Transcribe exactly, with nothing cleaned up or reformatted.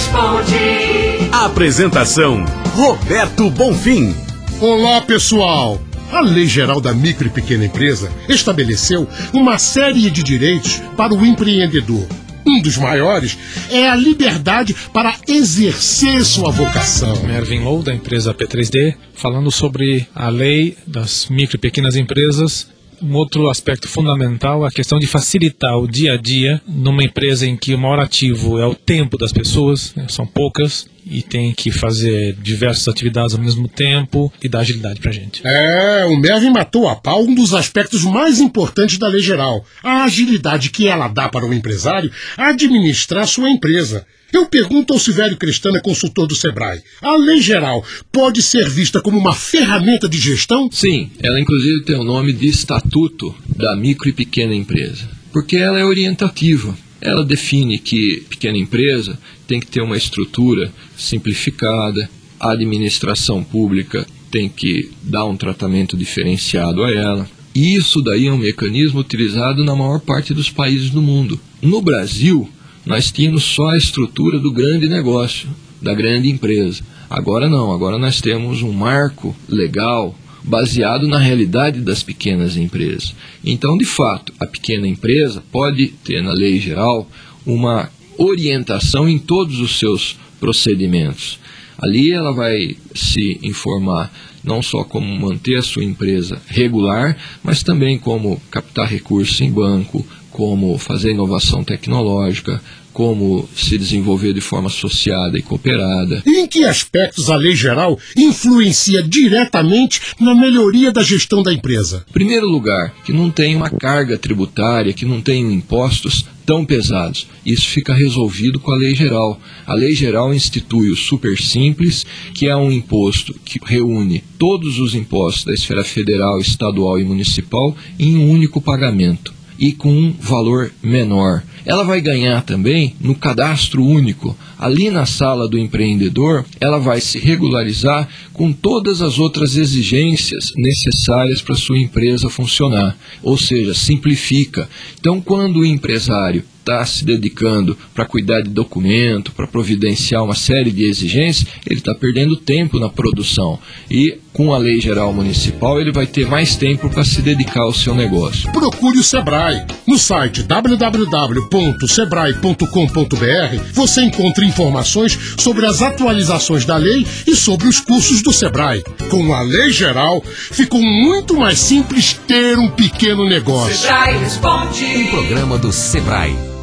responde. Apresentação: Roberto Bonfim. Olá, pessoal! A Lei Geral da Micro e Pequena Empresa estabeleceu uma série de direitos para o empreendedor. Um dos maiores é a liberdade para exercer sua vocação. Mervin Low, da empresa P três D, falando sobre a lei das micro e pequenas empresas. Um outro aspecto fundamental é a questão de facilitar o dia a dia numa empresa em que o maior ativo é o tempo das pessoas, né? São poucas e tem que fazer diversas atividades ao mesmo tempo e dar agilidade pra gente. É, o Mervin matou a pau um dos aspectos mais importantes da Lei Geral, a agilidade que ela dá para o empresário administrar sua empresa. Eu pergunto ao Silvério Crestana, consultor do Sebrae, a Lei Geral pode ser vista como uma ferramenta de gestão? Sim, ela inclusive tem o nome de Estatuto da Micro e Pequena Empresa, porque ela é orientativa. Ela define que pequena empresa tem que ter uma estrutura simplificada, a administração pública tem que dar um tratamento diferenciado a ela. E isso daí é um mecanismo utilizado na maior parte dos países do mundo. No Brasil, nós tínhamos só a estrutura do grande negócio, da grande empresa. Agora não, agora nós temos um marco legal baseado na realidade das pequenas empresas. Então, de fato, a pequena empresa pode ter na lei geral uma orientação em todos os seus procedimentos. Ali ela vai se informar não só como manter a sua empresa regular, mas também como captar recursos em banco, como fazer inovação tecnológica, como se desenvolver de forma associada e cooperada. E em que aspectos a Lei Geral influencia diretamente na melhoria da gestão da empresa? Em primeiro lugar, que não tem uma carga tributária, que não tem impostos tão pesados. Isso fica resolvido com a Lei Geral. A Lei Geral institui o Super Simples, que é um imposto que reúne todos os impostos da esfera federal, estadual e municipal em um único pagamento e com um valor menor. Ela vai ganhar também no cadastro único. Ali na sala do empreendedor, ela vai se regularizar com todas as outras exigências necessárias para a sua empresa funcionar. Ou seja, simplifica. Então, quando o empresário está se dedicando para cuidar de documento, para providenciar uma série de exigências, ele está perdendo tempo na produção. E com a Lei Geral Municipal, ele vai ter mais tempo para se dedicar ao seu negócio. Procure o Sebrae. No site w w w ponto sebrae ponto com ponto b r você encontra informações sobre as atualizações da lei e sobre os cursos do Sebrae. Com a Lei Geral, ficou muito mais simples ter um pequeno negócio. Sebrae responde. Um programa do Sebrae.